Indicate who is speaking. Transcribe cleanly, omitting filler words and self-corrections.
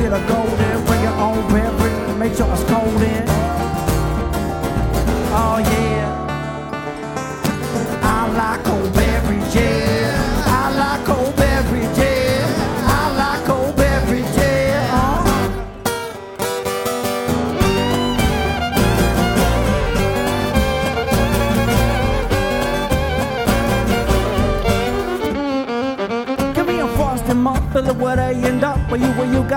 Speaker 1: get a golden, bring your own beverage, make sure it's cold in. Oh yeah, I like cold beverage, yeah. I like cold beverage, yeah. I like cold beverage, yeah. Give me a frosted mug, fill it where they end up, where you got.